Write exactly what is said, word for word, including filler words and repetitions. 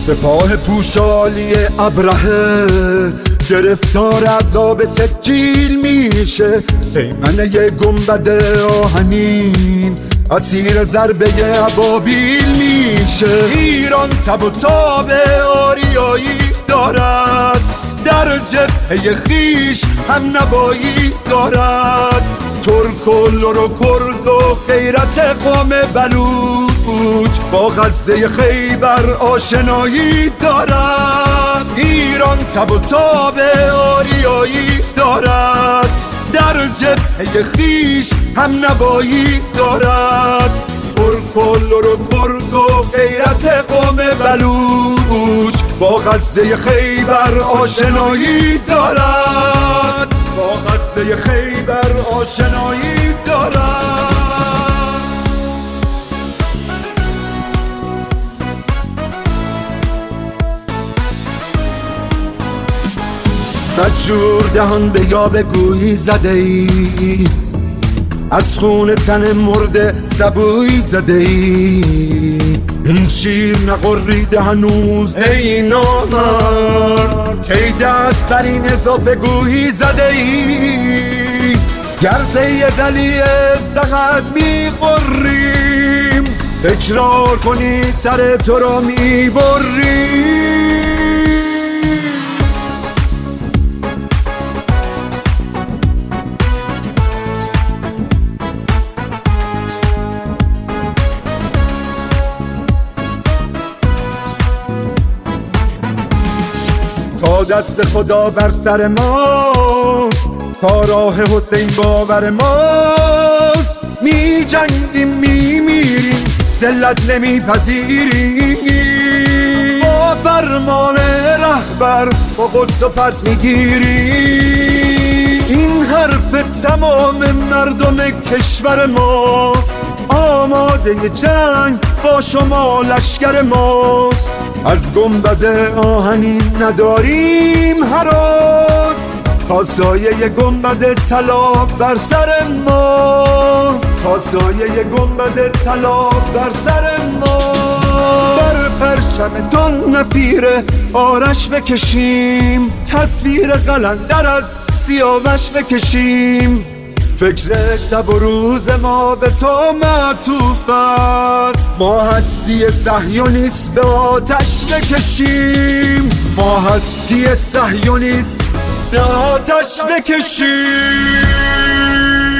سپاه پوشالی ابرهه گرفتار عذاب سجیل میشه. پیمنه گنبد آهنین اسیر ضربه ابابیل میشه. ایران تب و تاب آریایی دارد، در جبهه خیش هم نوایی دارد. ترک و لر و کرد و غیرت قوم بلوچ با غزه خیبر آشنایی دارد. ایران تب و تاب آریایی دارد، در جبهه خیش هم نوایی دارد. ترک و لر و کرد و غیرت قوم بلوچ با غزه خیبر آشنایی دارد، با غزه خیبر آشنایی دارد. مجور دهان به یاب گویی زده ای، از خون تن مرده سبوی زده ای. این شیر نقریده هنوز ای نامرد، کی دست بر این اضافه گویی زده ای. گرزه دلی استقد میخوریم، تکرار کنید سر تو را میبریم. تا دست خدا بر سر ماست، تا راه حسین باور ماست. می جنگیم می میریم، ذلت نمی پذیریم. با فرمان رهبر با قدس و پس میگیریم. این حرف تمام مردم کشور ماست، آماده جنگ با شما لشکر ماست. از گنبد آهنین نداریم هراس، تا سایه گنبد طلا بر سر ماست، تا سایه گنبد طلا بر سر ماست. بر پرچمتون نفیر آرش بکشیم، تصویر قلندر از سیاوش بکشیم. فکر شب و روز ما به تو معطوف است، ما هستی صهیونیست به آتش بکشیم. ما هستی صهیونیست به آتش بکشیم.